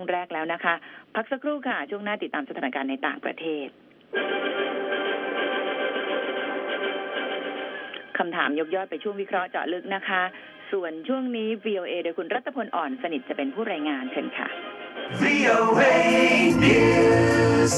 แรกแล้วนะคะพักสักครู่ค่ะช่วงหน้าติดตามสถานการณ์ในต่างประเทศคำถามยกยอดไปช่วงวิเคราะห์เจาะลึกนะคะส่วนช่วงนี้ VOA โดยคุณรัตพลอ่อนสนิทจะเป็นผู้รายงานเชิญค่ะ VOA News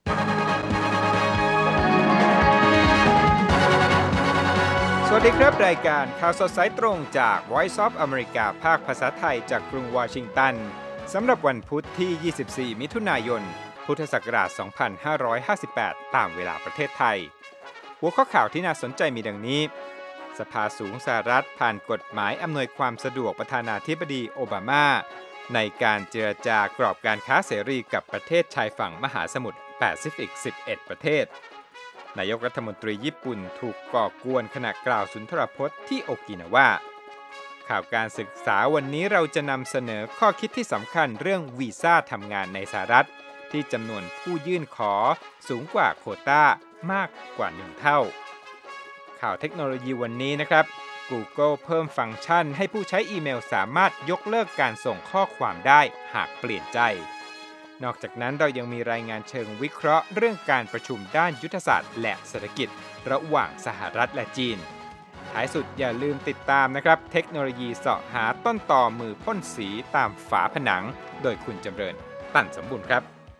สวัสดีครับรายการข่าวสดสายตรงจาก Voice of America ภาคภาษาไทยจากกรุงวอชิงตันสำหรับวันพุธที่ 24 มิถุนายน พุทธศักราช 2558 ตามเวลาประเทศไทยหัวข้อข่าวที่น่าสนใจมีดังนี้สภาสูงสหรัฐผ่านกฎหมายอำนวยความสะดวกประธานาธิบดีโอบามาในการเจรจากรอบการค้าเสรีกับประเทศชายฝั่งมหาสมุทรแปซิฟิก 11 ประเทศนายกรัฐมนตรีญี่ปุ่นถูกก่อกวนขณะกล่าวสุนทรพจน์ที่โอกินาวาข่าวการศึกษาวันนี้เราจะนำเสนอข้อคิดที่สำคัญเรื่องวีซ่าทำงานในสหรัฐที่จำนวนผู้ยื่นขอสูงกว่าโควต้ามากกว่า1เท่าข่าวเทคโนโลยีวันนี้นะครับ Google เพิ่มฟังก์ชันให้ผู้ใช้อีเมลสามารถยกเลิกการส่งข้อความได้หากเปลี่ยนใจนอกจากนั้นเรายังมีรายงานเชิงวิเคราะห์เรื่องการประชุมด้านยุทธศาสตร์และเศรษฐกิจระหว่างสหรัฐและจีนท้ายสุดอย่าลืมติดตามนะครับเทคโนโลยีเสาะหาต้นต่อมือพ่นสีตามฝาผนังโดยคุณจำเริญตั้นสมบูรณ์ครับ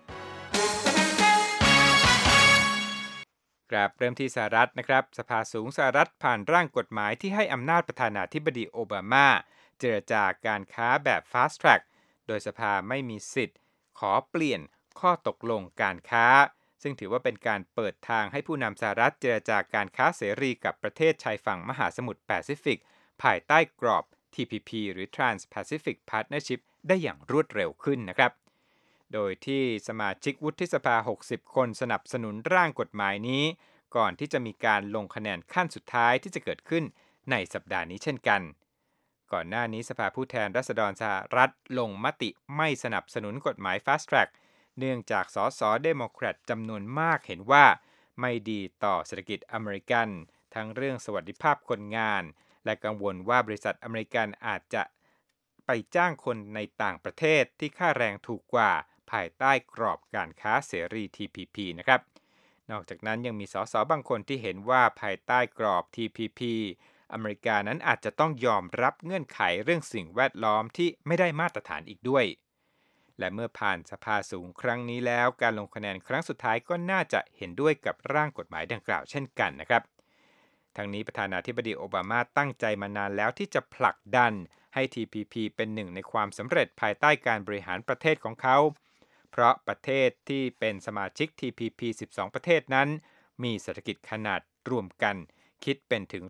เริ่มที่สหรัฐนะครับสภาสูงสหรัฐผ่านร่างกฎหมายที่ให้อำนาจประธานาธิบดีโอบามาเจรจาการค้าแบบ Fast Track โดยสภาไม่มีสิทธิ์ขอเปลี่ยนข้อตกลงการค้าซึ่งถือว่าเป็นการเปิดทางให้ผู้นำสหรัฐเจรจาการค้าเสรีกับประเทศชายฝั่งมหาสมุทรแปซิฟิกภายใต้กรอบ TPP หรือ Trans-Pacific Partnership ได้อย่างรวดเร็วขึ้นนะครับโดยที่สมาชิกวุฒิสภา60คนสนับสนุนร่างกฎหมายนี้ก่อนที่จะมีการลงคะแนนขั้นสุดท้ายที่จะเกิดขึ้นในสัปดาห์นี้เช่นกันก่อนหน้านี้สภาผู้แทนราษฎรสหรัฐลงมติไม่สนับสนุนกฎหมาย Fast Track เนื่องจากสสเดโมแครตจำนวนมากเห็นว่าไม่ดีต่อเศรษฐกิจอเมริกันทั้งเรื่องสวัสดิภาพคนงานและกังวลว่าบริษัทอเมริกันอาจจะไปจ้างคนในต่างประเทศที่ค่าแรงถูกกว่าภายใต้กรอบการค้าเสรี TPP นะครับนอกจากนั้นยังมีสสบางคนที่เห็นว่าภายใต้กรอบ TPP อเมริกานั้นอาจจะต้องยอมรับเงื่อนไขเรื่องสิ่งแวดล้อมที่ไม่ได้มาตรฐานอีกด้วยและเมื่อผ่านสภาสูงครั้งนี้แล้วการลงคะแนนครั้งสุดท้ายก็น่าจะเห็นด้วยกับร่างกฎหมายดังกล่าวเช่นกันนะครับทั้งนี้ประธานาธิบดีโอบามาตั้งใจมานานแล้วที่จะผลักดันให้ TPP เป็นหนึ่งในความสำเร็จภายใต้การบริหารประเทศของเขาเพราะประเทศที่เป็นสมาชิก TPP 12 ประเทศนั้นมีเศรษฐกิจขนาดรวมกันคิดเป็นถึง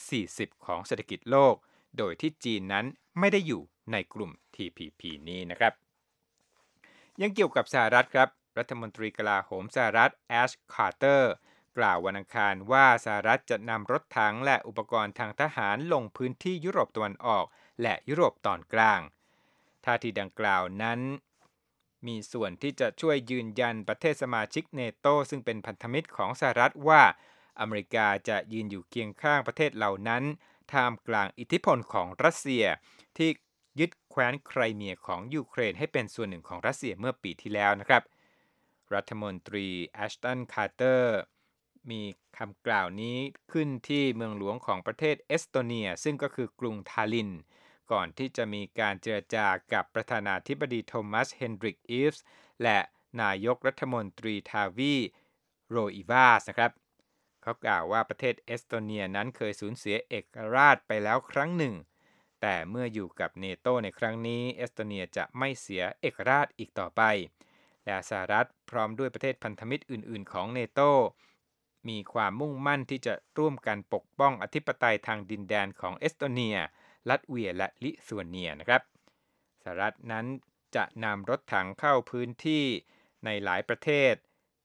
40%ของเศรษฐกิจโลกโดยที่จีนนั้นไม่ได้อยู่ในกลุ่ม TPP นี้นะครับยังเกี่ยวกับสหรัฐครับรัฐมนตรีกลาโหมสหรัฐแอชคาร์เตอร์กล่าววันอังคารว่าสหรัฐจะนำรถถังและอุปกรณ์ทางทหารลงพื้นที่ยุโรปตะวันออกและยุโรปตอนกลางท่าทีดังกล่าวนั้นมีส่วนที่จะช่วยยืนยันประเทศสมาชิกเนโตซึ่งเป็นพันธมิตรของสหรัฐว่าอเมริกาจะยืนอยู่เคียงข้างประเทศเหล่านั้นท่ามกลางอิทธิพลของรัสเซียที่ยึดแคว้นไครเมียของยูเครนให้เป็นส่วนหนึ่งของรัสเซียเมื่อปีที่แล้วนะครับรัฐมนตรีแอชตันคาร์เตอร์มีคำกล่าวนี้ขึ้นที่เมืองหลวงของประเทศเอสโตเนียซึ่งก็คือกรุงทาลินก่อนที่จะมีการเจรจากับประธานาธิบดีโทมัสเฮนดริกอีฟส์และนายกรัฐมนตรีทาวีโรอิวาสนะครับเขากล่าวว่าประเทศเอสโตเนียนั้นเคยสูญเสียเอกราชไปแล้วครั้งหนึ่งแต่เมื่ออยู่กับเนโตในครั้งนี้เอสโตเนียจะไม่เสียเอกราชอีกต่อไปและสหรัฐพร้อมด้วยประเทศพันธมิตรอื่นๆของเนโตมีความมุ่งมั่นที่จะร่วมกันปกป้องอธิปไตยทางดินแดนของเอสโตเนียลัตเวียและลิทัวเนียนะครับสหรัฐนั้นจะนำรถถังเข้าพื้นที่ในหลายประเทศ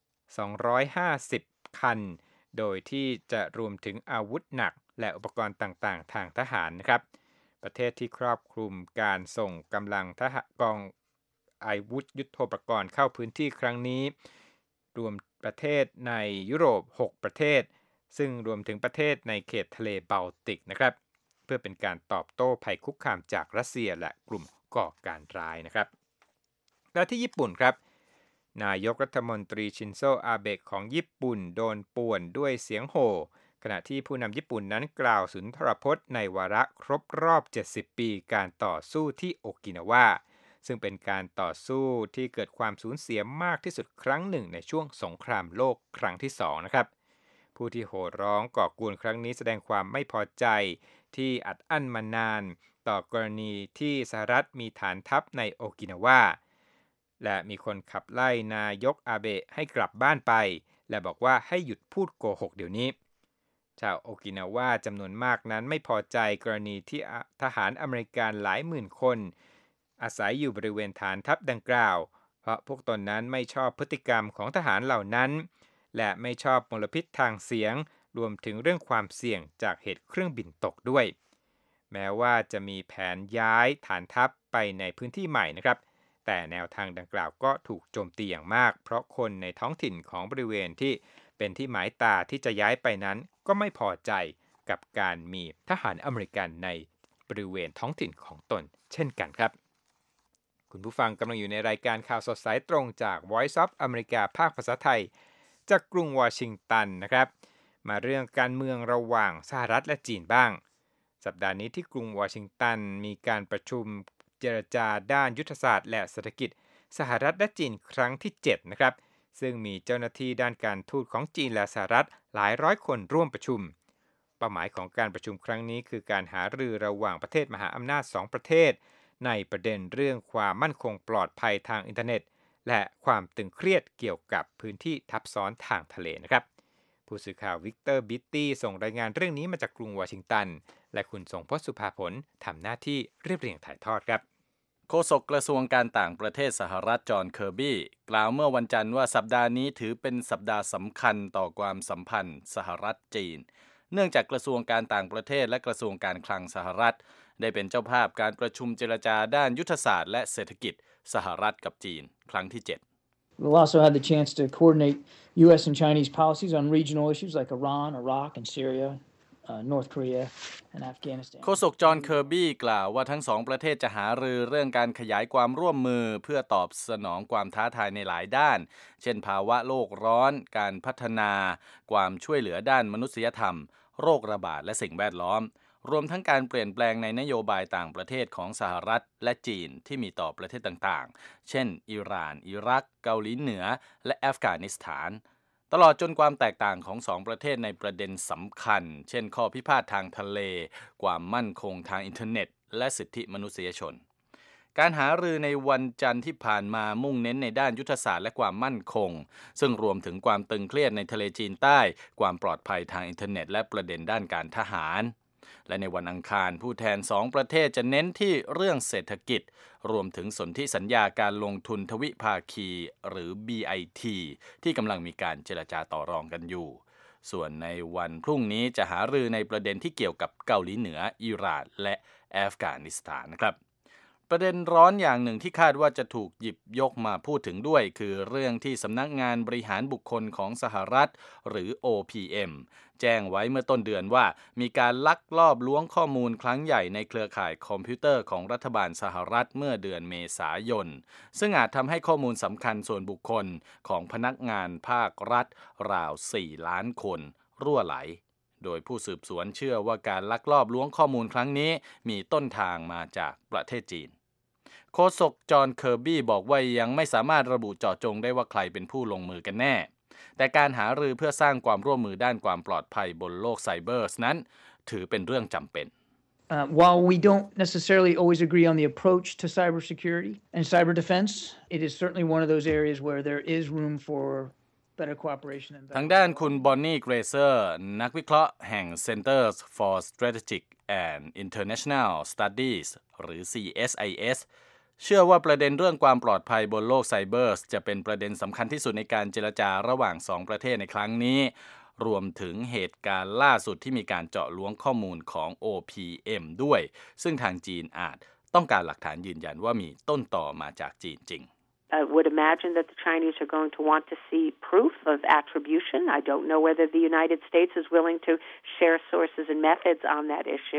250คันโดยที่จะรวมถึงอาวุธหนักและอุปกรณ์ต่างๆทางทหารนะครับประเทศที่ครอบคลุมการส่งกำลังทหารกองอาวุธยุทโธปกรณ์เข้าพื้นที่ครั้งนี้รวมประเทศในยุโรป6ประเทศซึ่งรวมถึงประเทศในเขตทะเลบอลติกนะครับเพื่อเป็นการตอบโต้ภัยคุกคามจากรัสเซียและกลุ่มก่อการร้ายนะครับและที่ญี่ปุ่นครับนายกรัฐมนตรีชินโซอาเบะของญี่ปุ่นโดนป่วนด้วยเสียงโห่ขณะที่ผู้นำญี่ปุ่นนั้นกล่าวสุนทรพจน์ในวาระครบรอบ70ปีการต่อสู้ที่โอกินาวาซึ่งเป็นการต่อสู้ที่เกิดความสูญเสียมากที่สุดครั้งหนึ่งในช่วงสงครามโลกครั้งที่2นะครับผู้ที่โห่ร้องก่อกวนครั้งนี้แสดงความไม่พอใจที่อัดอั้นมานานต่อกรณีที่สหรัฐมีฐานทัพในโอกินาวาและมีคนขับไล่นายกอาเบะให้กลับบ้านไปและบอกว่าให้หยุดพูดโกหกเดี๋ยวนี้ชาวโอกินาวาจำนวนมากนั้นไม่พอใจกรณีที่ทหารอเมริกันหลายหมื่นคนอาศัยอยู่บริเวณฐานทัพดังกล่าวเพราะพวกตนนั้นไม่ชอบพฤติกรรมของทหารเหล่านั้นและไม่ชอบมลพิษทางเสียงรวมถึงเรื่องความเสี่ยงจากเหตุเครื่องบินตกด้วยแม้ว่าจะมีแผนย้ายฐานทัพไปในพื้นที่ใหม่นะครับแต่แนวทางดังกล่าวก็ถูกโจมตีอย่างมากเพราะคนในท้องถิ่นของบริเวณที่เป็นที่หมายตาที่จะย้ายไปนั้นก็ไม่พอใจกับการมีทหารอเมริกันในบริเวณท้องถิ่นของตนเช่นกันครับคุณผู้ฟังกำลังอยู่ในรายการข่าวสดสายตรงจาก Voice of America ภาคภาษาไทยจากกรุงวอชิงตันนะครับมาเรื่องการเมืองระหว่างสหรัฐและจีนบ้างสัปดาห์นี้ที่กรุงวอชิงตันมีการประชุมเจรจาด้านยุทธศาสตร์และเศรษฐกิจสหรัฐและจีนครั้งที่7นะครับซึ่งมีเจ้าหน้าที่ด้านการทูตของจีนและสหรัฐหลายร้อยคนร่วมประชุมเป้าหมายของการประชุมครั้งนี้คือการหารือระหว่างประเทศมหาอำนาจ2ประเทศในประเด็นเรื่องความมั่นคงปลอดภัยทางอินเทอร์เน็ตและความตึงเครียดเกี่ยวกับพื้นที่ทับซ้อนทางทะเลนะครับผู้สื่อข่าววิกเตอร์บิตตี้ส่งรายงานเรื่องนี้มาจากกรุงวอชิงตันและคุณทรงพจน์สุภาผลทำหน้าที่เรียบเรียงถ่ายทอดครับโฆษกกระทรวงการต่างประเทศสหรัฐจอห์นเคอร์บี้กล่าวเมื่อวันจันทร์ว่าสัปดาห์นี้ถือเป็นสัปดาห์สำคัญต่อความสัมพันธ์สหรัฐจีนเนื่องจากกระทรวงการต่างประเทศและกระทรวงการคลังสหรัฐได้เป็นเจ้าภาพการประชุมเจรจาด้านยุทธศาสตร์และเศรษฐกิจสหรัฐกับจีนครั้งที่ We'll also have the chance to coordinate U.S. and Chinese policies on regional issues like Iran, Iraq, and Syria, North Korea, and Afghanistan. โฆษกจอห์นเคอร์บี้กล่าวว่าทั้งสองประเทศจะหารือเรื่องการขยายความร่วมมือเพื่อตอบสนองความท้าทายในหลายด้านเช่นภาวะโลกร้อนการพัฒนาความช่วยเหลือด้านมนุษยธรรมโรคระบาดและสิ่งแวดล้อมรวมทั้งการเปลี่ยนแปลงในนโยบายต่างประเทศของสหรัฐและจีนที่มีต่อประเทศต่างๆเช่นอิหร่านอิรักเกาหลีเหนือและอัฟกานิสถานตลอดจนความแตกต่างของสองประเทศในประเด็นสำคัญเช่นข้อพิพาททางทะเลความมั่นคงทางอินเทอร์เน็ตและสิทธิมนุษยชนการหารือในวันจันทร์ที่ผ่านมามุ่งเน้นในด้านยุทธศาสตร์และความมั่นคงซึ่งรวมถึงความตึงเครียดในทะเลจีนใต้ความปลอดภัยทางอินเทอร์เน็ตและประเด็นด้านการทหารและในวันอังคารผู้แทน2ประเทศจะเน้นที่เรื่องเศรษฐกิจรวมถึงสนธิสัญญาการลงทุนทวิภาคีหรือ BIT ที่กำลังมีการเจรจาต่อรองกันอยู่ส่วนในวันพรุ่งนี้จะหารือในประเด็นที่เกี่ยวกับเกาหลีเหนืออิหร่านและอัฟกานิสถานนะครับประเด็นร้อนอย่างหนึ่งที่คาดว่าจะถูกหยิบยกมาพูดถึงด้วยคือเรื่องที่สำนักงานบริหารบุคคลของสหรัฐหรือ OPM แจ้งไว้เมื่อต้นเดือนว่ามีการลักลอบล้วงข้อมูลครั้งใหญ่ในเครือข่ายคอมพิวเตอร์ของรัฐบาลสหรัฐเมื่อเดือนเมษายนซึ่งอาจทำให้ข้อมูลสำคัญส่วนบุคคลของพนักงานภาครัฐราว 4 ล้านคนรั่วไหลโดยผู้สืบสวนเชื่อว่าการลักลอบล้วงข้อมูลครั้งนี้มีต้นทางมาจากประเทศจีนโฆษกจอห์นเคอร์บี้บอกว่ายังไม่สามารถระบุเจาะจงได้ว่าใครเป็นผู้ลงมือกันแน่แต่การหารือเพื่อสร้างความร่วมมือด้านความปลอดภัยบนโลกไซเบอร์นั้นถือเป็นเรื่องจำเป็น While we don't necessarily always agree on the approach to cybersecurity and cyber defense, it is certainly one of those areas where there is room for better cooperation and ทางด้านคุณบอนนี่เกรเซอร์นักวิเคราะห์แห่ง Centers for Strategic and International Studies หรือ CSISเชื่อว่าประเด็นเรื่องความปลอดภัยบนโลกไซเบอร์จะเป็นประเด็นสำคัญที่สุดในการเจรจาระหว่าง2ประเทศในครั้งนี้รวมถึงเหตุการณ์ล่าสุดที่มีการเจาะล้วงข้อมูลของ OPM ด้วยซึ่งทางจีนอาจต้องการหลักฐานยืนยันว่ามีต้นต่อมาจากจีนจริง I would imagine that the Chinese are going to want to see proof of attribution. I don't know whether the United States is willing to share sources and methods on that issue.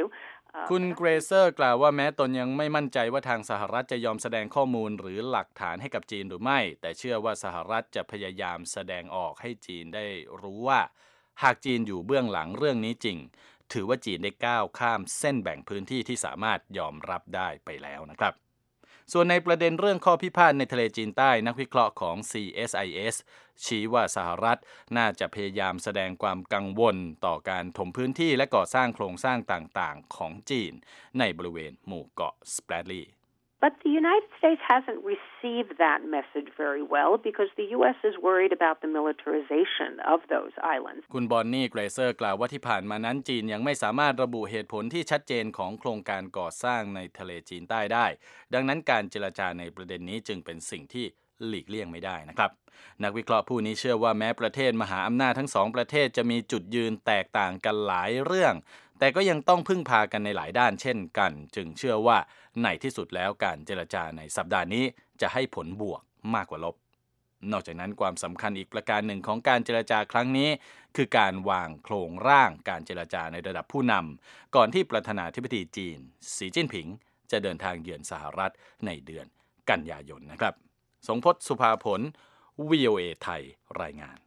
คุณเกรเซอร์กล่าวว่าแม้ตนยังไม่มั่นใจว่าทางสหรัฐจะยอมแสดงข้อมูลหรือหลักฐานให้กับจีนหรือไม่แต่เชื่อว่าสหรัฐจะพยายามแสดงออกให้จีนได้รู้ว่าหากจีนอยู่เบื้องหลังเรื่องนี้จริงถือว่าจีนได้ก้าวข้ามเส้นแบ่งพื้นที่ที่สามารถยอมรับได้ไปแล้วนะครับส่วนในประเด็นเรื่องข้อพิพาทในทะเลจีนใต้นักวิเคราะห์ของ CSIS ชี้ว่าสหรัฐน่าจะพยายามแสดงความกังวลต่อการถมพื้นที่และก่อสร้างโครงสร้างต่างๆของจีนในบริเวณหมู่เกาะสเปรดลี But the United States hasn't received that message very well because the U.S. is worried about the militarization of those islands. คุณบอนนี่เกรเซอร์กล่าวว่าที่ผ่านมานั้นจีนยังไม่สามารถระบุเหตุผลที่ชัดเจนของโครงการก่อสร้างในทะเลจีนใต้ได้ดังนั้นการเจรจาในประเด็นนี้จึงเป็นสิ่งที่หลีกเลี่ยงไม่ได้นะครับนักวิเคราะห์ผู้นี้เชื่อว่าแม้ประเทศมหาอำนาจทั้งสองประเทศจะมีจุดยืนแตกต่างกันหลายเรื่องแต่ก็ยังต้องพึ่งพากันในหลายด้านเช่นกันจึงเชื่อว่าในที่สุดแล้วการเจรจาในสัปดาห์นี้จะให้ผลบวกมากกว่าลบนอกจากนั้นความสำคัญอีกประการหนึ่งของการเจรจาครั้งนี้คือการวางโครงร่างการเจรจาในระดับผู้นำก่อนที่ประธานาธิบดีจีนสีจิ้นผิงจะเดินทางเยือนสหรัฐในเดือนกันยายนนะครับสงพจน์ สุภาผล VOA ไทยรายงาน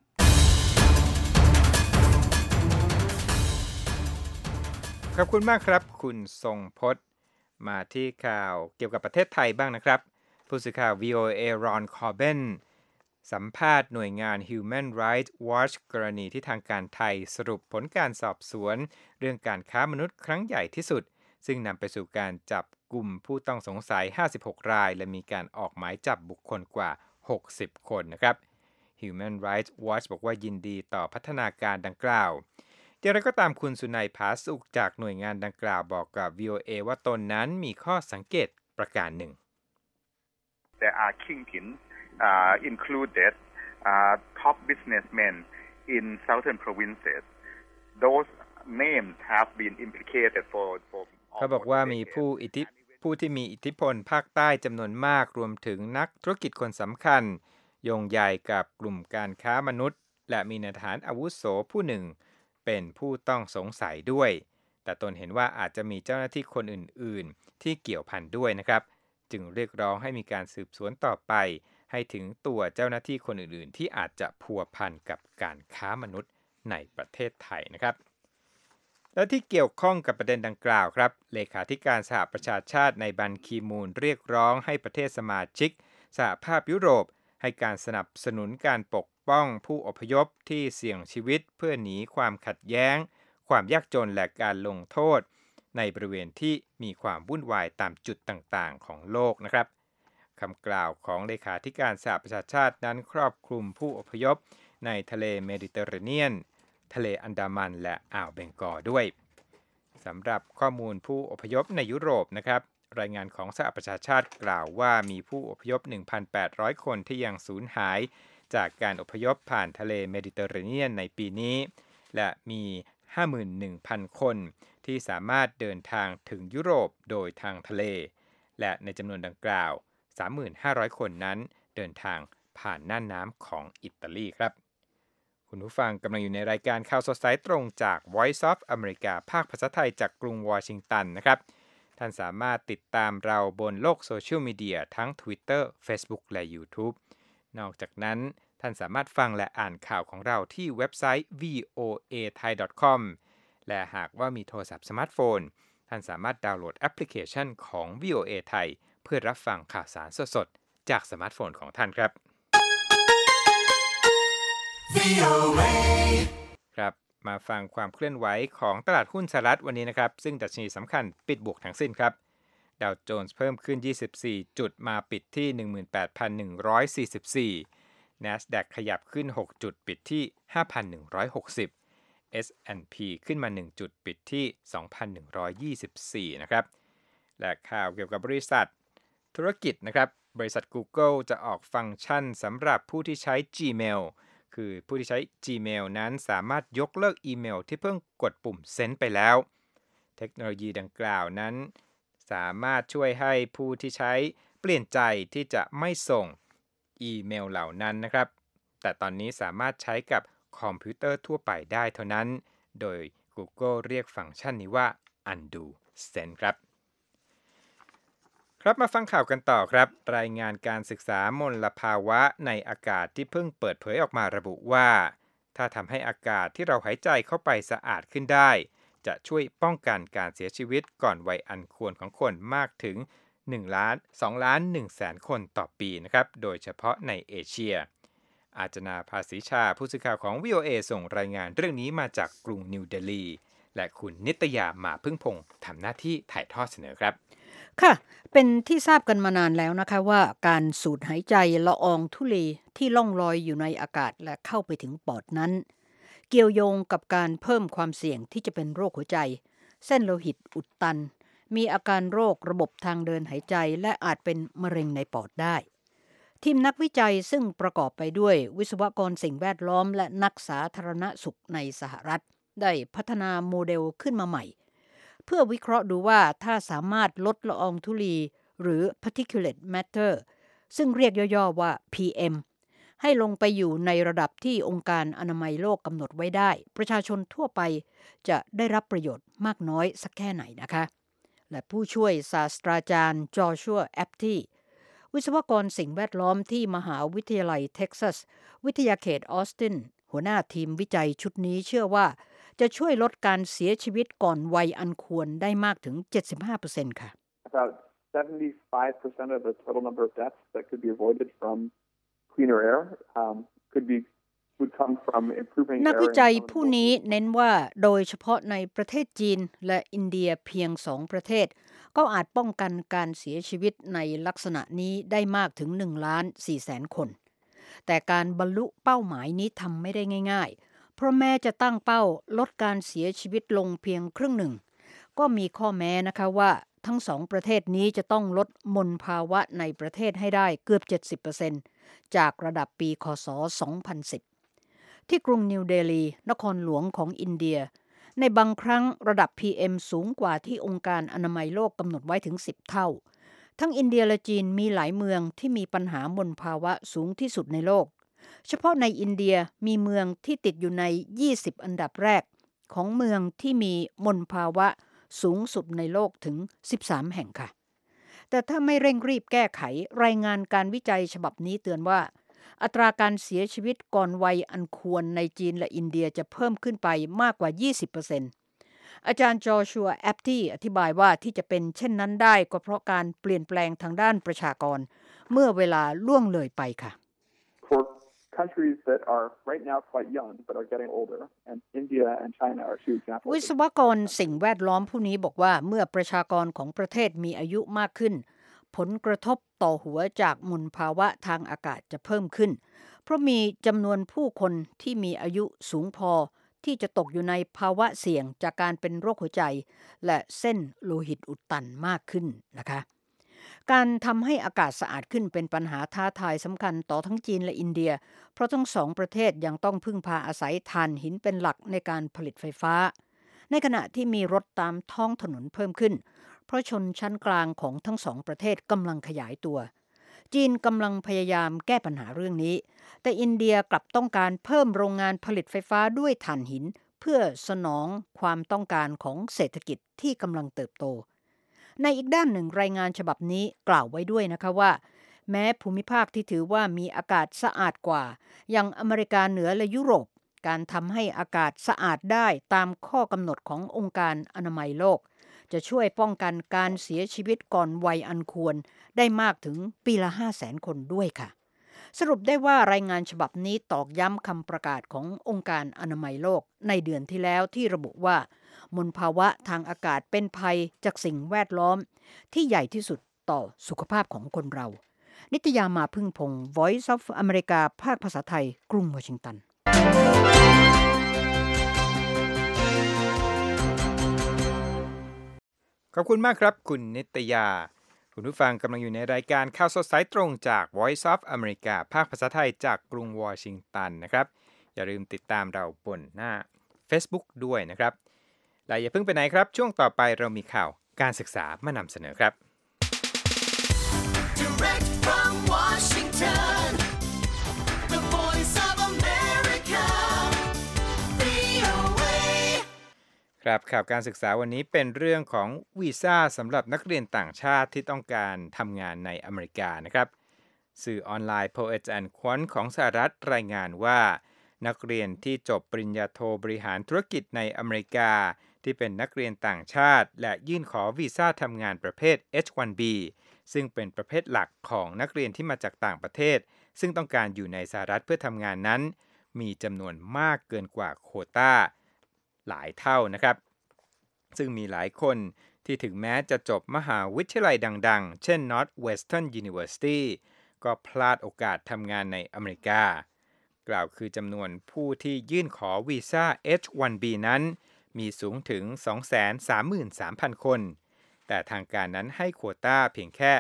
ขอบคุณมากครับคุณทรงพจน์มาที่ข่าวเกี่ยวกับประเทศไทยบ้างนะครับผู้สื่อข่าว VOA รอนคอร์เบนสัมภาษณ์หน่วยงาน Human Rights Watch กรณีที่ทางการไทยสรุปผลการสอบสวนเรื่องการค้ามนุษย์ครั้งใหญ่ที่สุดซึ่งนำไปสู่การจับกลุ่มผู้ต้องสงสัย56รายและมีการออกหมายจับบุคคลกว่า60คนนะครับ Human Rights Watch บอกว่ายินดีต่อพัฒนาการดังกล่าวอย่างไรก็ตามคุณสุนัย ผาสุขจากหน่วยงานดังกล่าวบอกกับ VOA ว่าตนนั้นมีข้อสังเกตประการหนึ่ง There are kingpins included top businessmen in southern provinces. Those names have been implicated for เขาบอกว่ามีผู้ที่มีอิทธิพลภาคใต้จำนวนมากรวมถึงนักธุรกิจคนสำคัญโยงใยกับกลุ่มการค้ามนุษย์และมีนายทหารอาวุโสผู้หนึ่งเป็นผู้ต้องสงสัยด้วยแต่ตนเห็นว่าอาจจะมีเจ้าหน้าที่คนอื่นๆที่เกี่ยวพันด้วยนะครับจึงเรียกร้องให้มีการสืบสวนต่อไปให้ถึงตัวเจ้าหน้าที่คนอื่นๆที่อาจจะพัวพันกับการค้ามนุษย์ในประเทศไทยนะครับและที่เกี่ยวข้องกับประเด็นดังกล่าวครับเลขาธิการสหประชาชาติในบันคีมูนเรียกร้องให้ประเทศสมาชิกสหภาพยุโรปให้การสนับสนุนการปกป้องผู้อพยพที่เสี่ยงชีวิตเพื่อหนีความขัดแย้งความยากจนและการลงโทษในบริเวณที่มีความวุ่นวายตามจุดต่างๆของโลกนะครับคำกล่าวของเลขาธิการสหประชาชาตินั้นครอบคลุมผู้อพยพในทะเลเมดิเตอร์เรเนียนทะเลอันดามันและอ่าวเบงกอลด้วยสำหรับข้อมูลผู้อพยพในยุโรปนะครับรายงานของสหประชาชาติกล่าวว่ามีผู้อพยพ 1,800 คนที่ยังสูญหายจากการอพยพผ่านทะเลเมดิเตอร์เรเนียนในปีนี้และมี 51,000 คนที่สามารถเดินทางถึงยุโรปโดยทางทะเลและในจำนวนดังกล่าว 3,500 คนนั้นเดินทางผ่านน่านน้ำของอิตาลีครับคุณผู้ฟังกำลังอยู่ในรายการข่าวสดสายตรงจาก Voice of America ภาคภาษาไทยจากกรุงวอชิงตันนะครับท่านสามารถติดตามเราบนโลกโซเชียลมีเดียทั้ง Twitter Facebook และ YouTube นอกจากนั้นท่านสามารถฟังและอ่านข่าวของเราที่เว็บไซต์ voathai.com และหากว่ามีโทรศัพท์สมาร์ทโฟนท่านสามารถดาวน์โหลดแอปพลิเคชันของ VOA ไทยเพื่อรับฟังข่าวสารสดๆจากสมาร์ทโฟนของท่านครับครับมาฟังความเคลื่อนไหวของตลาดหุ้นสหรัฐวันนี้นะครับซึ่งดัชนีสำคัญปิดบวกทั้งสิ้นครับดาวโจนส์เพิ่มขึ้น24จุดมาปิดที่ 18,144 NASDAQ ขยับขึ้น6จุดปิดที่ 5,160 S&P ขึ้นมา1จุดปิดที่ 2,124 นะครับและข่าวเกี่ยวกับบริษัทธุรกิจนะครับบริษัท Google จะออกฟังก์ชันสำหรับผู้ที่ใช้ Gmailคือผู้ที่ใช้ Gmail นั้นสามารถยกเลิกอีเมลที่เพิ่งกดปุ่ม Send ไปแล้วเทคโนโลยีดังกล่าวนั้นสามารถช่วยให้ผู้ที่ใช้เปลี่ยนใจที่จะไม่ส่งอีเมลเหล่านั้นนะครับแต่ตอนนี้สามารถใช้กับคอมพิวเตอร์ทั่วไปได้เท่านั้นโดย Google เรียกฟังก์ชันนี้ว่า Undo เซนต์ครับครับมาฟังข่าวกันต่อครับรายงานการศึกษามลภาวะในอากาศที่เพิ่งเปิดเผยออกมาระบุว่าถ้าทำให้อากาศที่เราหายใจเข้าไปสะอาดขึ้นได้จะช่วยป้องกันการเสียชีวิตก่อนวัยอันควรของคนมากถึง2 ล้าน 1 แสนคนต่อปีนะครับโดยเฉพาะในเอเชียอาจนาภาษีชาผู้สื่อข่าวของ VOA ส่งรายงานเรื่องนี้มาจากกรุงนิวเดลีและคุณนิตยามาพึ่งพงษ์ทำหน้าที่ถ่ายทอดเสนอครับค่ะเป็นที่ทราบกันมานานแล้วนะคะว่าการสูดหายใจละอองธุลีที่ล่องลอยอยู่ในอากาศและเข้าไปถึงปอดนั้นเกี่ยวโยงกับการเพิ่มความเสี่ยงที่จะเป็นโรคหัวใจเส้นโลหิตอุดตันมีอาการโรคระบบทางเดินหายใจและอาจเป็นมะเร็งในปอดได้ทีมนักวิจัยซึ่งประกอบไปด้วยวิศวกรสิ่งแวดล้อมและนักสาธารณสุขในสหรัฐได้พัฒนาโมเดลขึ้นมาใหม่เพื่อวิเคราะห์ดูว่าถ้าสามารถลดละอองธุลีหรือ particulate matter ซึ่งเรียกย่อๆว่า PM ให้ลงไปอยู่ในระดับที่องค์การอนามัยโลกกำหนดไว้ได้ประชาชนทั่วไปจะได้รับประโยชน์มากน้อยสักแค่ไหนนะคะและผู้ช่วยศาสตราจารย์จอชัวแอปตี้วิศวกรสิ่งแวดล้อมที่มหาวิทยาลัยเท็กซัสวิทยาเขตออสตินหัวหน้าทีมวิจัยชุดนี้เชื่อว่าจะช่วยลดการเสียชีวิตก่อนวัยอันควรได้มากถึง 75% ค่ะ About 75% of the total number of deaths that could be avoided from cleaner air would come from improving air นักวิจัยผู้นี้เน้นว่าโดยเฉพาะในประเทศจีนและอินเดียเพียง2ประเทศก็อาจป้องกันการเสียชีวิตในลักษณะนี้ได้มากถึง 1.4 แสนคนแต่การบรรลุเป้าหมายนี้ทำไม่ได้ง่ายๆเพราะแม้จะตั้งเป้าลดการเสียชีวิตลงเพียงครึ่งหนึ่งก็มีข้อแม้นะคะว่าทั้ง2ประเทศนี้จะต้องลดมลภาวะในประเทศให้ได้เกือบ 70% จากระดับปีคศ 2010 ที่กรุงนิวเดลีนครหลวงของอินเดียในบางครั้งระดับ PM สูงกว่าที่องค์การอนามัยโลกกำหนดไว้ถึง10เท่าทั้งอินเดียและจีนมีหลายเมืองที่มีปัญหามลภาวะสูงที่สุดในโลกเฉพาะในอินเดียมีเมืองที่ติดอยู่ใน20อันดับแรกของเมืองที่มีมลภาวะสูงสุดในโลกถึง13แห่งค่ะแต่ถ้าไม่เร่งรีบแก้ไขรายงานการวิจัยฉบับนี้เตือนว่าอัตราการเสียชีวิตก่อนวัยอันควรในจีนและอินเดียจะเพิ่มขึ้นไปมากกว่า 20% อาจารย์จอชัวแอปตี้อธิบายว่าที่จะเป็นเช่นนั้นได้ก็เพราะการเปลี่ยนแปลงทางด้านประชากรเมื่อเวลาล่วงเลยไปค่ะ For countries that are right now quite young but are getting older and India and China are two examples วิศวกรสิ่งแวดล้อมผู้นี้บอกว่าเมื่อประชากรของประเทศมีอายุมากขึ้นผลกระทบต่อหัวจากมลภาวะทางอากาศจะเพิ่มขึ้นเพราะมีจำนวนผู้คนที่มีอายุสูงพอที่จะตกอยู่ในภาวะเสี่ยงจากการเป็นโรคหัวใจและเส้นโลหิตอุดตันมากขึ้นนะคะการทำให้อากาศสะอาดขึ้นเป็นปัญหาท้าทายสำคัญต่อทั้งจีนและอินเดียเพราะทั้ง2ประเทศยังต้องพึ่งพาอาศัยถ่านหินเป็นหลักในการผลิตไฟฟ้าในขณะที่มีรถตามท้องถนนเพิ่มขึ้นเพราะชนชั้นกลางของทั้ง2ประเทศกำลังขยายตัวจีนกำลังพยายามแก้ปัญหาเรื่องนี้แต่อินเดียกลับต้องการเพิ่มโรงงานผลิตไฟฟ้าด้วยถ่านหินเพื่อสนองความต้องการของเศรษฐกิจที่กำลังเติบโตในอีกด้านหนึ่งรายงานฉบับนี้กล่าวไว้ด้วยนะคะว่าแม้ภูมิภาคที่ถือว่ามีอากาศสะอาดกว่าอย่างอเมริกาเหนือและยุโรปการทำให้อากาศสะอาดได้ตามข้อกำหนดขององค์การอนามัยโลกจะช่วยป้องกันการเสียชีวิตก่อนวัยอันควรได้มากถึงปีละ 500,000 คนด้วยค่ะสรุปได้ว่ารายงานฉบับนี้ตอกย้ำคำประกาศขององค์การอนามัยโลกในเดือนที่แล้วที่ระบุว่ามลภาวะทางอากาศเป็นภัยจากสิ่งแวดล้อมที่ใหญ่ที่สุดต่อสุขภาพของคนเรานิตยามาพึ่งพงษ์ Voice of America ภาคภาษาไทยกรุงวอชิงตันขอบคุณมากครับคุณนิตยาคุณผู้ฟังกำลังอยู่ในรายการข่าวสดสายตรงจาก Voice of America ภาคภาษาไทยจากกรุงวอชิงตันนะครับอย่าลืมติดตามเราบนหน้า Facebook ด้วยนะครับและอย่าเพิ่งไปไหนครับช่วงต่อไปเรามีข่าวการศึกษามานำเสนอครับ Direct from Washington, the Voice of America, VOA ครับข่าวการศึกษาวันนี้เป็นเรื่องของวีซ่าสำหรับนักเรียนต่างชาติที่ต้องการทำงานในอเมริกานะครับสื่อออนไลน์ Poets and Quants ของสหรัฐรายงานว่านักเรียนที่จบปริญญาโทบริหารธุรกิจในอเมริกาที่เป็นนักเรียนต่างชาติและยื่นขอวีซ่าทำงานประเภท H-1B ซึ่งเป็นประเภทหลักของนักเรียนที่มาจากต่างประเทศซึ่งต้องการอยู่ในสหรัฐเพื่อทำงานนั้นมีจำนวนมากเกินกว่าโควต้าหลายเท่านะครับซึ่งมีหลายคนที่ถึงแม้จะจบมหาวิทยาลัยดังๆเช่น Northwestern University ก็พลาดโอกาสทำงานในอเมริกากล่าวคือจำนวนผู้ที่ยื่นขอวีซ่า H-1B นั้นมีสูงถึง 233,000 คนแต่ทางการนั้นให้โควต้าเพียงแค่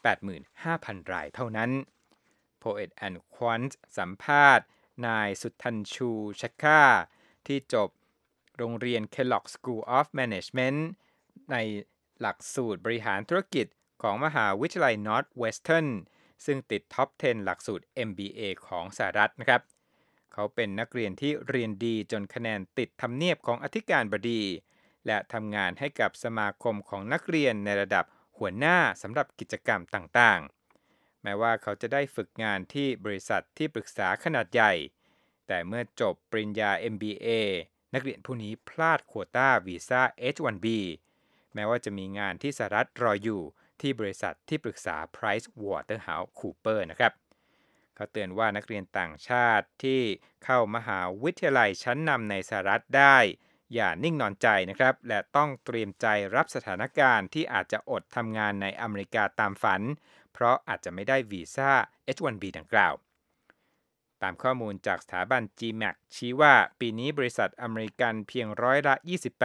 85,000 รายเท่านั้น Poet and Quants สัมภาษณ์นายสุทันชูชักค่าที่จบโรงเรียน Kellogg School of Management ในหลักสูตรบริหารธุรกิจของมหาวิทยาลัย Northwestern ซึ่งติดท็อป 10 หลักสูตร MBA ของสหรัฐนะครับเขาเป็นนักเรียนที่เรียนดีจนคะแนนติดทำเนียบของอธิการบดีและทำงานให้กับสมาคมของนักเรียนในระดับหัวหน้าสำหรับกิจกรรมต่างๆแม้ว่าเขาจะได้ฝึกงานที่บริษัทที่ปรึกษาขนาดใหญ่แต่เมื่อจบปริญญา MBA นักเรียนผู้นี้พลาดโควต้าวีซ่า H-1B แม้ว่าจะมีงานที่สหรัฐรออยู่ที่บริษัทที่ปรึกษา Price Waterhouse Cooper นะครับเขาเตือนว่านักเรียนต่างชาติที่เข้ามหาวิทยาลัยชั้นนำในสหรัฐได้อย่านิ่งนอนใจนะครับและต้องเตรียมใจรับสถานการณ์ที่อาจจะอดทำงานในอเมริกาตามฝันเพราะอาจจะไม่ได้วีซ่า H-1B ดังกล่าวตามข้อมูลจากสถาบัน GMAT ชี้ว่าปีนี้บริษัทอเมริกันเพียงร้อยละ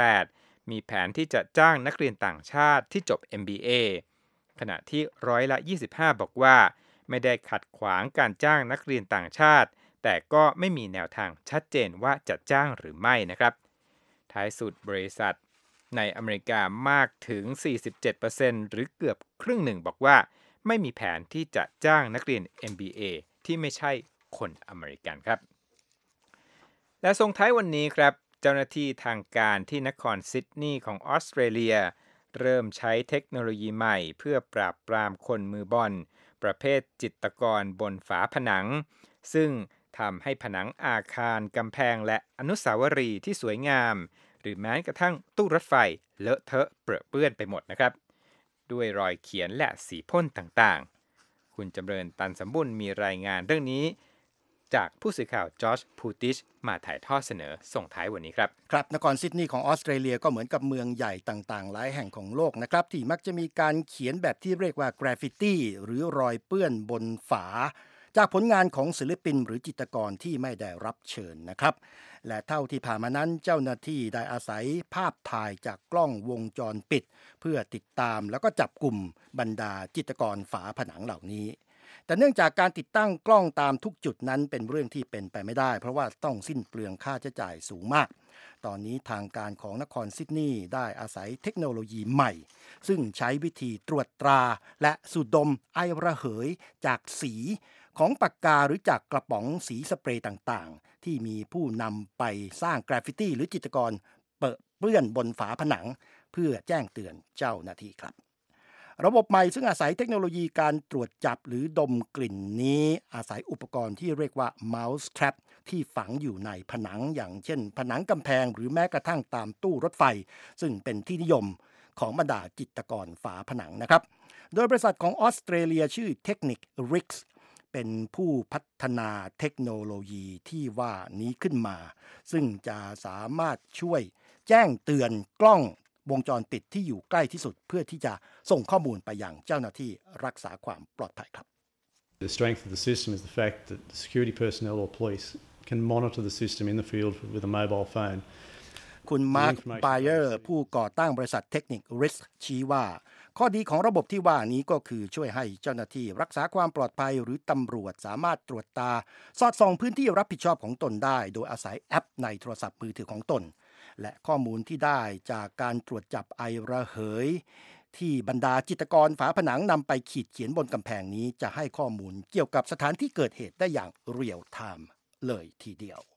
28 มีแผนที่จะจ้างนักเรียนต่างชาติที่จบ MBA ขณะที่ร้อยละ 25 บอกว่าไม่ได้ขัดขวางการจ้างนักเรียนต่างชาติแต่ก็ไม่มีแนวทางชัดเจนว่าจะจ้างหรือไม่นะครับท้ายสุดบริษัทในอเมริกามากถึง 47% หรือเกือบครึ่งหนึ่งบอกว่าไม่มีแผนที่จะจ้างนักเรียน MBA ที่ไม่ใช่คนอเมริกันครับและส่งท้ายวันนี้ครับเจ้าหน้าที่ทางการที่นครซิดนีย์ของออสเตรเลียเริ่มใช้เทคโนโลยีใหม่เพื่อปราบปรามคนมือบอลประเภทจิตรกรบนฝาผนังซึ่งทำให้ผนังอาคารกำแพงและอนุสาวรีย์ที่สวยงามหรือแม้กระทั่งตู้รถไฟเลอะเทอะเปรอะเปื้อนไปหมดนะครับด้วยรอยเขียนและสีพ่นต่างๆคุณจำเริญตันสมบุญมีรายงานเรื่องนี้จากผู้สื่อข่าวจอร์จพูติชมาถ่ายทอดเสนอส่งท้ายวันนี้ครับครับนครซิดนีย์ของออสเตรเลียก็เหมือนกับเมืองใหญ่ต่างๆหลายแห่งของโลกนะครับที่มักจะมีการเขียนแบบที่เรียกว่ากราฟฟิตี้หรือรอยเปื้อนบนฝาจากผลงานของศิลปินหรือจิตรกรที่ไม่ได้รับเชิญนะครับและเท่าที่ผ่านมานั้นเจ้าหน้าที่ได้อาศัยภาพถ่ายจากกล้องวงจรปิดเพื่อติดตามแล้วก็จับกลุ่มบรรดาจิตรกรฝาผนังเหล่านี้แต่เนื่องจากการติดตั้งกล้องตามทุกจุดนั้นเป็นเรื่องที่เป็นไปไม่ได้เพราะว่าต้องสิ้นเปลืองค่าใช้จ่ายสูงมากตอนนี้ทางการของนครซิดนีย์ได้อาศัยเทคโนโลยีใหม่ซึ่งใช้วิธีตรวจตราและสูดดมไอระเหยจากสีของปากกาหรือจากกระป๋องสีสเปรย์ต่างๆที่มีผู้นำไปสร้างกราฟฟิตี้หรือจิตรกรเปื้อนบนฝาผนังเพื่อแจ้งเตือนเจ้าหน้าที่ครับระบบใหม่ซึ่งอาศัยเทคโนโลยีการตรวจจับหรือดมกลิ่นนี้อาศัยอุปกรณ์ที่เรียกว่า mouse trap ที่ฝังอยู่ในผนังอย่างเช่นผนังกำแพงหรือแม้กระทั่งตามตู้รถไฟซึ่งเป็นที่นิยมของบรรดาจิตรกรฝาผนังนะครับโดยบริษัทของออสเตรเลียชื่อ Technic Rigs เป็นผู้พัฒนาเทคโนโลยีที่ว่านี้ขึ้นมาซึ่งจะสามารถช่วยแจ้งเตือนกล้องวงจรปิดที่อยู่ใกล้ที่สุดเพื่อที่จะส่งข้อมูลไปยังเจ้าหน้าที่รักษาความปลอดภัยครับ The strength of the system is the fact that security personnel or police can monitor the system in the field with a mobile phone. คุณมาร์คไบเออร์ผู้ก่อตั้งบริษัทเทคนิคริสชี้ว่าข้อดีของระบบที่ว่านี้ก็คือช่วยให้เจ้าหน้าที่รักษาความปลอดภัยหรือตำรวจสามารถตรวจตาสอดส่องพื้นที่รับผิดชอบของตนได้โดยอาศัยแอปในโทรศัพท์มือถือของตนและข้อมูลที่ได้จากการตรวจจับไอระเหยที่บรรดาจิตรกรฝาผนังนำไปขีดเขียนบนกำแพงนี้จะให้ข้อมูลเกี่ยวกับสถานที่เกิดเหตุได้อย่างเรียลไทม์เลยทีเดียว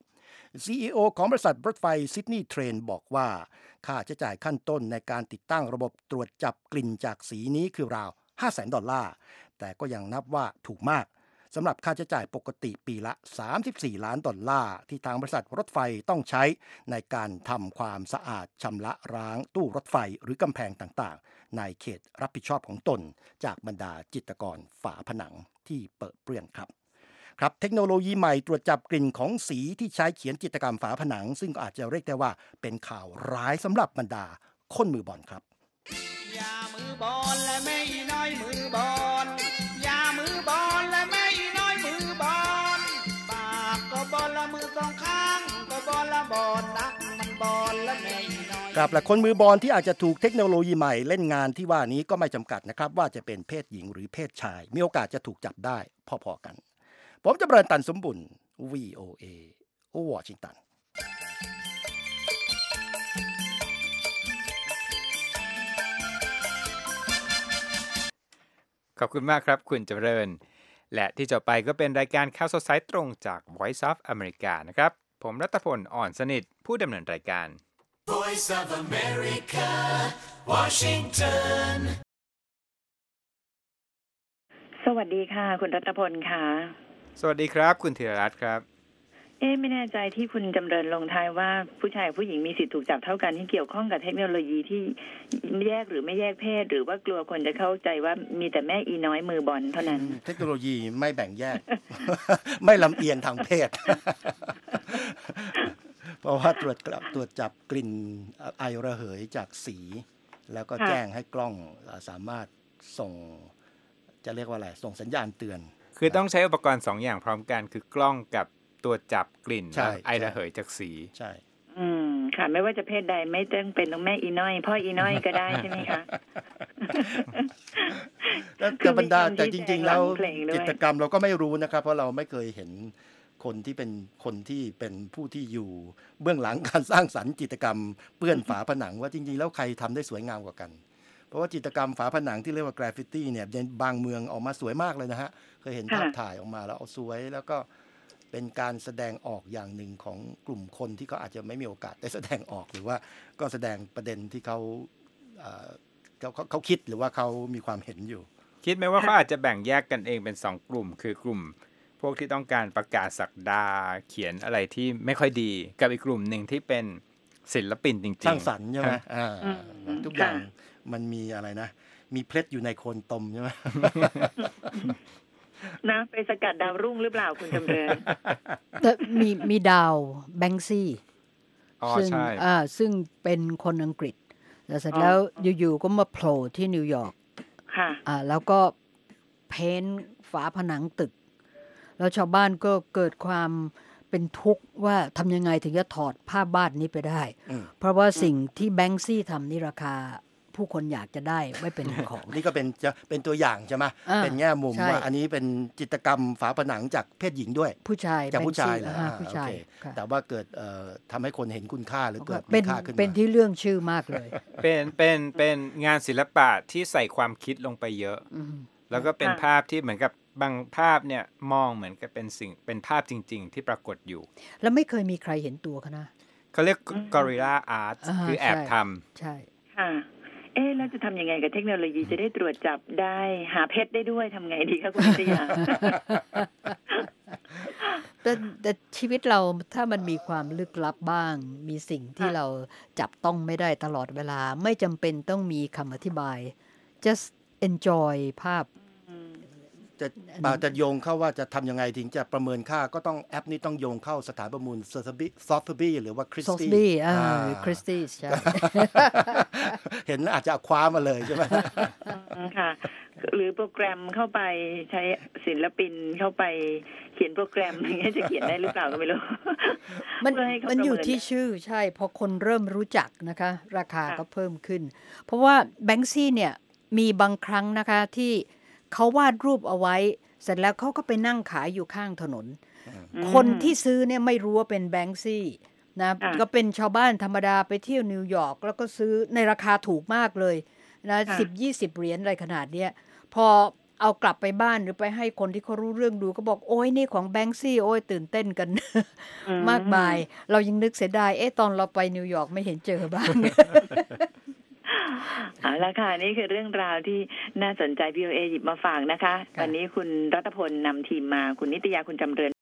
CEO ของบริษัทรถไฟซิดนีย์เทรนบอกว่าค่าใช้จ่ายขั้นต้นในการติดตั้งระบบตรวจจับกลิ่นจากสีนี้คือราว $500,000 แต่ก็ยังนับว่าถูกมากสำหรับค่าใช้จ่ายปกติปีละ$34 ล้านที่ทางบริษัทรถไฟต้องใช้ในการทำความสะอาดชำระล้างตู้รถไฟหรือกำแพงต่างๆในเขตรับผิดชอบของตนจากบรรดาจิตรกรฝาผนังที่เปื้อนเปื้อนครับเทคโนโลยีใหม่ตรวจจับกลิ่นของสีที่ใช้เขียนจิตรกรรมฝาผนังซึ่งอาจจะเรียกได้ว่าเป็นข่าวร้ายสำหรับบรรดาคนมือบอลครับอย่ามือบอลและไม่น้อยมือบอลอย่ามือบอลและไม่น้อยมือบอลปากก็บอลละมือสองข้างก็บอลละบอลนักมันบอลและไม่น้อยกับและคนมือบอลที่อาจจะถูกเทคโนโลยีใหม่เล่นงานที่ว่านี้ก็ไม่จำกัดนะครับว่าจะเป็นเพศหญิงหรือเพศชายมีโอกาสจะถูกจับได้พอๆกันผมจะเบรนตันสมบุญ VOA วอชิงตันขอบคุณมากครับคุณจำเริญและที่จบไปก็เป็นรายการข่าวสดสายตรงจาก Voice of America นะครับผมรัตพล อ่อนสนิทผู้ดำเนินรายการ Voice of America Washington สวัสดีค่ะคุณรัตพลค่ะสวัสดีครับคุณธีรรัตน์ครับไม่แน่ใจที่คุณจำเริญลงท้ายว่าผู้ชายผู้หญิงมีสิทธิ์ถูกจับเท่ากันที่เกี่ยวข้องกับเทคโนโลยีที่แยกหรือไม่แยกเพศหรือว่ากลัวคนจะเข้าใจว่ามีแต่แม่อีน้อยมือบอลเท่านั้นเทคโนโลยีไม่แบ่งแยก ไม่ลำเอียงทางเพศ เพราะว่าตรวจจับกลิ่นไอระเหยจากสีแล้วก็แจ้งให้กล้องสามารถส่งจะเรียกว่าอะไรส่งสัญญาณเตือนคือต้องใช้อุปกรณ์2อย่างพร้อมกันคือกล้องกับตัวจับกลิ่นไอระเหยจากสีใช่ค่ะไม่ว่าจะเพศใดไม่ต้องเป็นแม่อีน้อยพ่ออีน้อยก็ได้ใช่ไหมคะแต่บรรดาแต่จริงๆแล้วกิจกรรมเราก็ไม่รู้นะครับเพราะเราไม่เคยเห็นคนที่เป็นผู้ที่อยู่เบื้องหลังการสร้างสรรค์จิตรกรรมเปื้อนฝาผนังว่าจริงๆแล้วใครทำได้สวยงามกว่ากันเพราะว่าจิตรกรรมฝาผนังที่เรียกว่ากราฟฟิตี้เนี่ยในบางเมืองออกมาสวยมากเลยนะฮะเคยเห็นภาพถ่ายออกมาแล้วเอาสวยแล้วก็เป็นการแสดงออกอย่างหนึ่งของกลุ่มคนที่เขาอาจจะไม่มีโอกาสได้แสดงออกหรือว่าก็แสดงประเด็นที่เขาคิดหรือว่าเขามีความเห็นอยู่คิดไหมว่าเขาอาจจะแบ่งแยกกันเองเป็น2กลุ่มคือกลุ่มพวกที่ต้องการประกาศศักดาเขียนอะไรที่ไม่ค่อยดีกับอีกกลุ่มหนึ่งที่เป็นศิลปินจริงๆสร้างสรรค์ใช่ไหมทุกอย่างมันมีอะไรนะมีเพชรอยู่ในโคนตมใช่ไหมนะไปสกัดดาวรุ่งหรือเปล่าคุณจำเริญแต่มีดาวแบงซี่ซึ่งเป็นคนอังกฤษแต่เสร็จแล้วอยู่ๆก็มาโผล่ที่นิวยอร์กแล้วก็เพ้นฝาผนังตึกแล้วชาวบ้านก็เกิดความเป็นทุกข์ว่าทำยังไงถึงจะถอดภาพบ้านนี้ไปได้เพราะว่าสิ่งที่แบงซี่ทำนี่ราคาผู้คนอยากจะได้ไม่เป็นของนี่ก็เป็นตัวอย่างใช่ไหมเป็นแง่มุมว่าอันนี้เป็นจิตรกรรมฝาผนังจากเพศหญิงด้วยผู้ชายจากผู้ชายเหรอผู้ชายแต่ว่าเกิดทำให้คนเห็นคุณค่าหรือเกิดมีค่าขึ้นมาเป็นที่เรื่องชื่อมากเลยเป็นงานศิลปะที่ใส่ความคิดลงไปเยอะแล้วก็เป็นภาพที่เหมือนกับบางภาพเนี่ยมองเหมือนกับเป็นภาพจริงๆที่ปรากฏอยู่แล้วไม่เคยมีใครเห็นตัวเขานะเขาเรียก Guerrilla Art คือแอบทำใช่ค่ะแล้วจะทำยังไงกับเทคโนโลยีจะได้ตรวจจับได้หาเพชรได้ด้วยทำไงดีคะคุณติยาแต่ชีวิตเราถ้ามันมีความลึกลับบ้างมีสิ่งที่เราจับต้องไม่ได้ตลอดเวลาไม่จำเป็นต้องมีคำอธิบาย just enjoy ภาพจะโยงเข้าว่าจะทำยังไงถึงจะประเมินค่าก็ต้องแอปนี้ต้องโยงเข้าสถานประมูลSotheby's หรือว่า Christie's ใช่เห็นอาจจะคว้ามาเลยใช่ไหมค่ะหรือโปรแกรมเข้าไปใช้ศิลปินเข้าไปเขียนโปรแกรมอย่างเงี้ยจะเขียนได้หรือเปล่าก็ไม่รู้มันอยู่ที่ชื่อใช่พอคนเริ่มรู้จักนะคะราคาก็เพิ่มขึ้นเพราะว่าแบงซี่เนี่ยมีบางครั้งนะคะที่เขาวาดรูปเอาไว้เสร็จแล้วเขาก็ไปนั่งขายอยู่ข้างถนนคนที่ซื้อเนี่ยไม่รู้ว่าเป็นแบงซี่นะก็เป็นชาวบ้านธรรมดาไปเที่ยวนิวยอร์กแล้วก็ซื้อในราคาถูกมากเลยนะ10-20 เหรียญอะไรขนาดเนี้ยพอเอากลับไปบ้านหรือไปให้คนที่เขารู้เรื่องดูก็บอกโอ้ยนี่ของแบงค์ซี่โอ้ยตื่นเต้นกัน มากมายเรายังนึกเสียดายตอนเราไปนิวยอร์กไม่เห็นเจอบ้างเอาละค่ะนี่คือเรื่องราวที่น่าสนใจ VOA หยิบมาฝากนะคะวันนี้คุณรัตพลนำทีมมาคุณนิตยาคุณจำเริญ